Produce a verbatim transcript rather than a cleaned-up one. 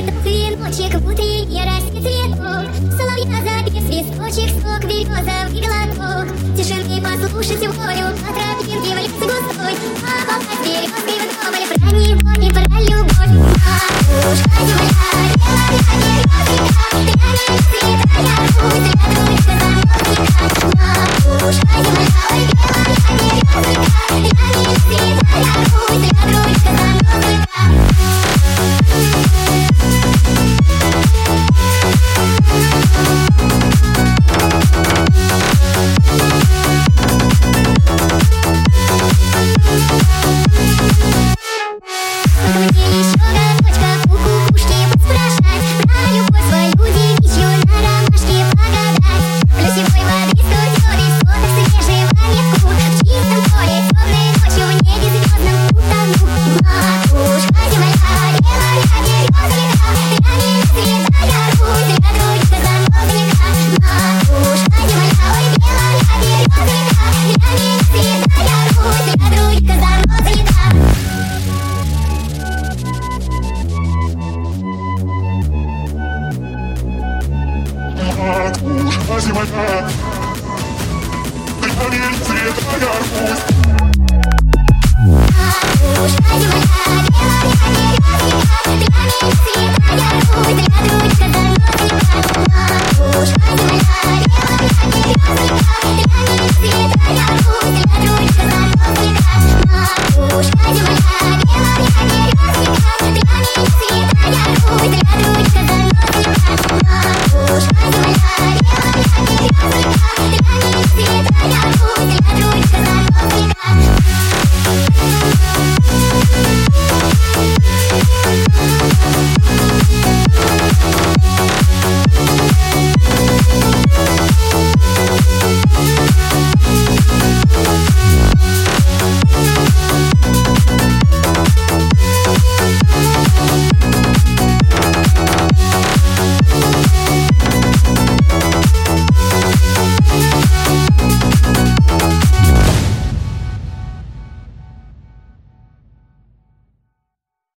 Цветочек в утренний расцветок, соловья запев, свисточек, сок березовый глоток. Тишины послушать волю, по тропинке в лес густой, а болтать березкой вдоволь про него и про любовь. Матушка земля, белая березка, пряня цветая путь, рядочка замолвика. Матушка земля, белая березка, пряня цветая путь, рядочка замолвика. Матушка земля,